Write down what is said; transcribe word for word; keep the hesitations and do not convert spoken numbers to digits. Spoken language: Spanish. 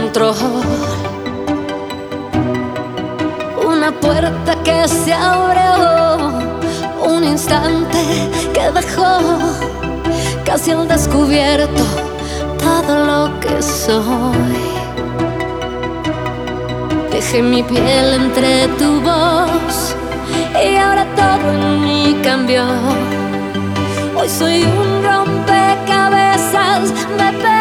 control. Una puerta que se abrió, un instante que dejó casi al descubierto todo lo que soy. Dejé mi piel entre tu voz y ahora todo en mí cambió. Hoy soy un rompecabezas de